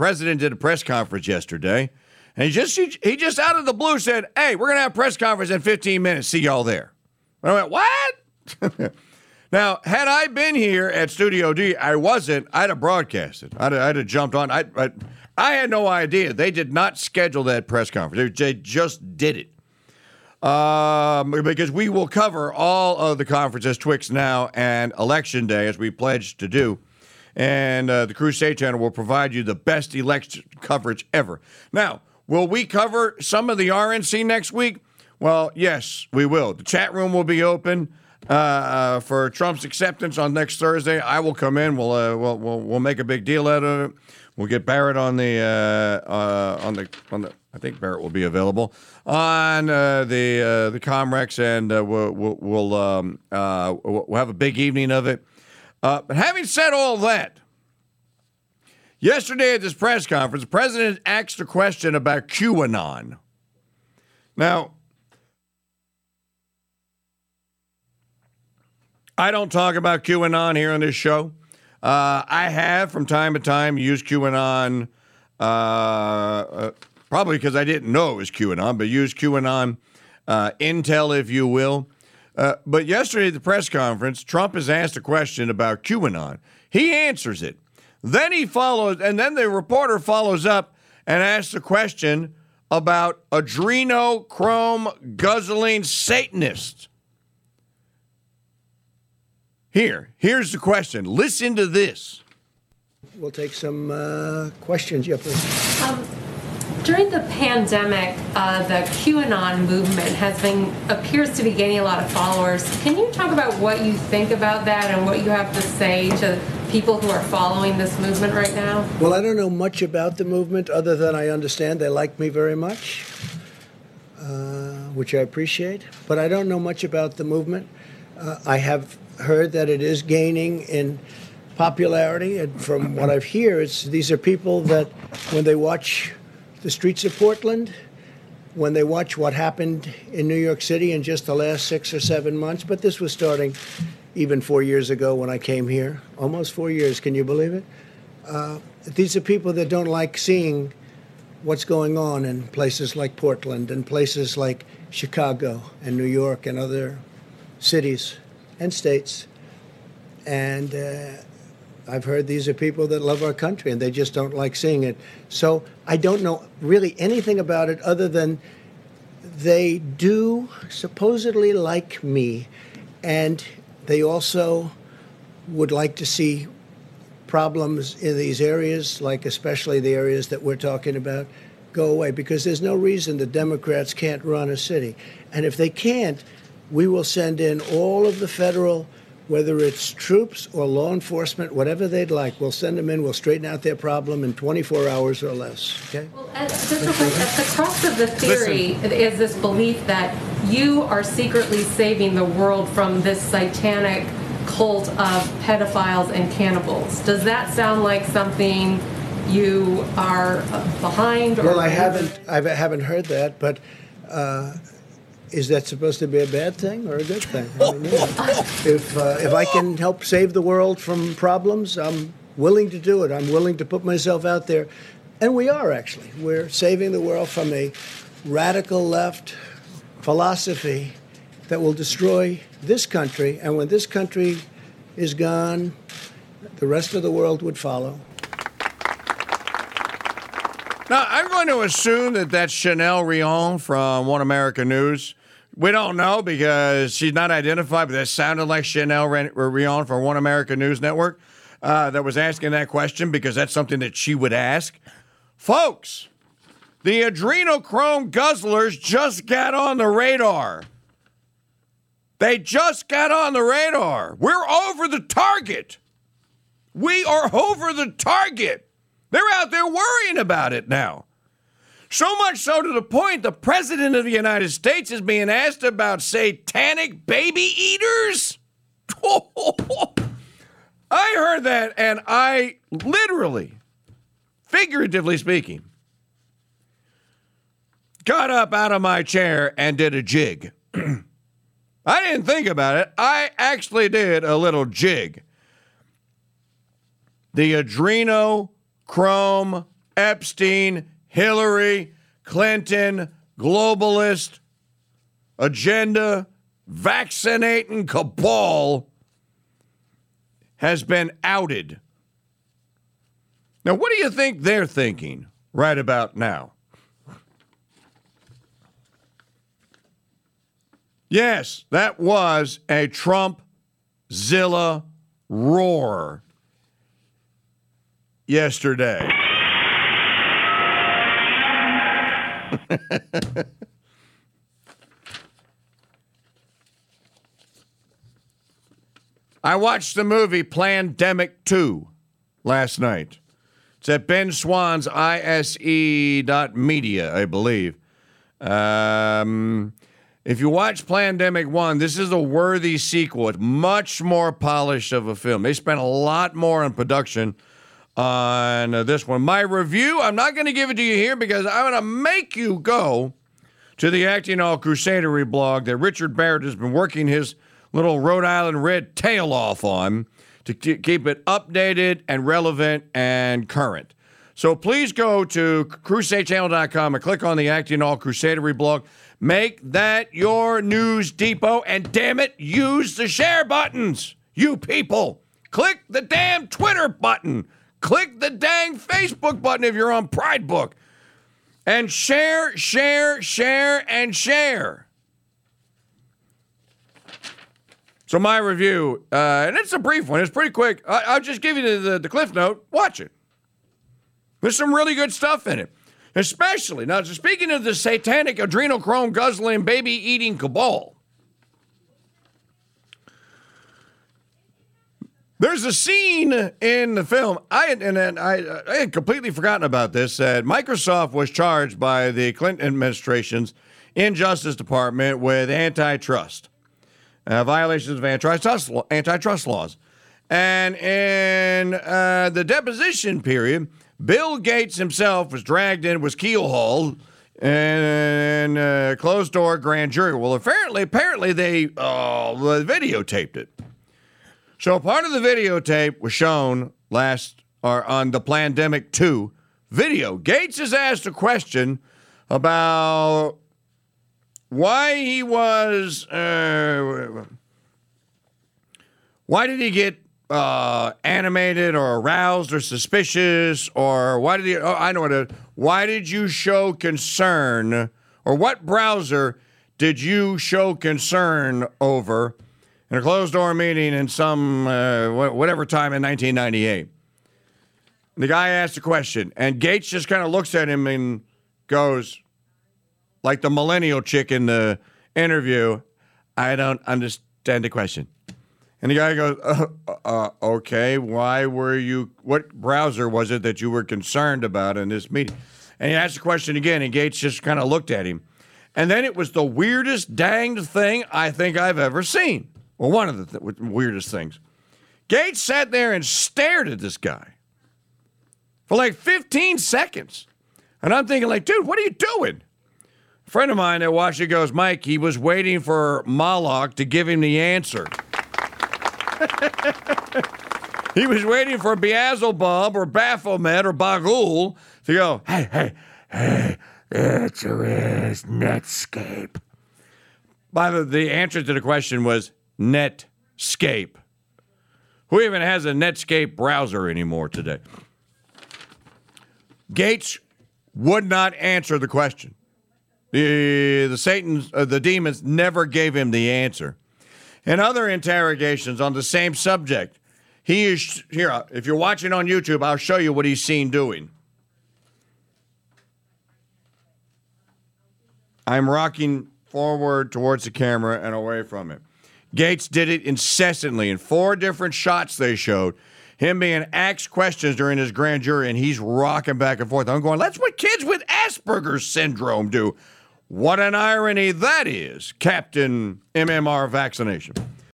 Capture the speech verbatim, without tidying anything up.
president did a press conference yesterday, and he just he, he just out of the blue said, "Hey, we're gonna have a press conference in fifteen minutes. See y'all there." And I went, "What?" Now, had I been here at Studio D, I wasn't. I'd have broadcasted. I'd, I'd have jumped on. I, I I had no idea. They did not schedule that press conference. They, they just did it. Um, because we will cover all of the conferences, Twix Now and Election Day, as we pledged to do. And uh, the Crusade Channel will provide you the best election coverage ever. Now, will we cover some of the R N C next week? Well, yes, we will. The chat room will be open uh, uh, for Trump's acceptance on next Thursday. I will come in. We'll, uh, we'll we'll we'll make a big deal out of it. We'll get Barrett on the uh, uh, on the on the. I think Barrett will be available on uh, the uh, the Comrex, and uh, we'll we'll we'll, um, uh, we'll have a big evening of it. Uh, but having said all that, yesterday at this press conference, the president asked a question about QAnon. Now, I don't talk about QAnon here on this show. Uh, I have from time to time used QAnon. Uh, uh, Probably because I didn't know it was QAnon, but use QAnon uh, intel, if you will. Uh, but yesterday at the press conference, Trump is asked a question about QAnon. He answers it. Then he follows, and then the reporter follows up and asks a question about adrenochrome guzzling Satanists. Here, here's the question. Listen to this. We'll take some uh, questions. Yeah, please. Um, During the pandemic, uh, the QAnon movement has been appears to be gaining a lot of followers. Can you talk about what you think about that and what you have to say to people who are following this movement right now? Well, I don't know much about the movement other than I understand they like me very much, uh, which I appreciate. But I don't know much about the movement. Uh, I have heard that it is gaining in popularity, and from what I've heard, it's these are people that when they watch the streets of Portland, when they watch what happened in New York City in just the last six or seven months, but this was starting even four years ago when I came here, almost four years, can you believe it? Uh, these are people that don't like seeing what's going on in places like Portland and places like Chicago and New York and other cities and states. And uh, I've heard these are people that love our country, and they just don't like seeing it. So I don't know really anything about it other than they do supposedly like me, and they also would like to see problems in these areas, like especially the areas that we're talking about, go away, because there's no reason the Democrats can't run a city. And if they can't, we will send in all of the federal, whether it's troops or law enforcement, whatever they'd like, we'll send them in, we'll straighten out their problem in twenty-four hours or less, okay? Well, at, just at the crux of the theory Listen. is this belief that you are secretly saving the world from this satanic cult of pedophiles and cannibals. Does that sound like something you are behind? Or well, I haven't, I haven't heard that, but... Uh, Is that supposed to be a bad thing or a good thing? I don't know. If uh, if I can help save the world from problems, I'm willing to do it. I'm willing to put myself out there. And we are, actually. We're saving the world from a radical left philosophy that will destroy this country. And when this country is gone, the rest of the world would follow. Now, I'm going to assume that that's Chanel Rion from One America News. We don't know because she's not identified, but that sounded like Chanel Rion from One America News Network uh, that was asking that question because that's something that she would ask. Folks, the adrenochrome guzzlers just got on the radar. They just got on the radar. We're over the target. We are over the target. They're out there worrying about it now. So much so to the point the President of the United States is being asked about satanic baby eaters. I heard that, and I literally, figuratively speaking, got up out of my chair and did a jig. I didn't think about it. I actually did a little jig. The adrenochrome Epstein, Hillary Clinton, globalist, agenda, vaccinating cabal has been outed. Now, what do you think they're thinking right about now? Yes, that was a Trump-zilla roar yesterday. I watched the movie Plandemic two last night. It's at Ben Swann's I S E dot media, I believe. Um, if you watch Plandemic one, this is a worthy sequel. It's much more polished of a film. They spent a lot more on production on uh, this one. My review, I'm not going to give it to you here because I'm going to make you go to the Acting All Crusadery blog that Richard Barrett has been working his little Rhode Island Red tail off on to keep it updated and relevant and current. So please go to crusade channel dot com and click on the Acting All Crusadery blog. Make that your news depot, and damn it, use the share buttons, you people. Click the damn Twitter button. Click the dang Facebook button if you're on Pride Book. And share, share, share, and share. So my review, uh, and it's a brief one. It's pretty quick. I, I'll just give you the, the, the cliff note. Watch it. There's some really good stuff in it. Especially, now speaking of the satanic adrenochrome guzzling baby eating cabal, there's a scene in the film, I had, and, and I, I had completely forgotten about this, that Microsoft was charged by the Clinton administration's Injustice Department with antitrust, uh, violations of antitrust, antitrust laws. And in uh, the deposition period, Bill Gates himself was dragged in, was keel-hauled, and uh, closed-door grand jury. Well, apparently, apparently they uh, videotaped it. So part of the videotape was shown last, or on the Plandemic two video. Gates is asked a question about why he was, uh, why did he get uh, animated or aroused or suspicious, or why did he, oh, I know what it, why did you show concern, or what browser did you show concern over in a closed-door meeting in some, uh, whatever time in nineteen ninety-eight. The guy asked a question, and Gates just kind of looks at him and goes, like the millennial chick in the interview, I don't understand the question. And the guy goes, uh, uh, okay, why were you, what browser was it that you were concerned about in this meeting? And he asked the question again, and Gates just kind of looked at him. And then it was the weirdest danged thing I think I've ever seen. Well, one of the th- weirdest things. Gates sat there and stared at this guy for like fifteen seconds. And I'm thinking like, dude, what are you doing? A friend of mine that watched it goes, Mike, he was waiting for Moloch to give him the answer. He was waiting for Beelzebub or Baphomet or Bagul to go, hey, hey, hey, the answer is Netscape. By the the answer to the question was Netscape. Who even has a Netscape browser anymore today? Gates would not answer the question. The the Satan's uh, the demons never gave him the answer. In other interrogations on the same subject, he is here. If you're watching on YouTube, I'll show you what he's seen doing. I'm rocking forward towards the camera and away from it. Gates did it incessantly in four different shots they showed. Him being asked questions during his grand jury, and he's rocking back and forth. I'm going, that's what kids with Asperger's syndrome do. What an irony that is, Captain M M R Vaccination.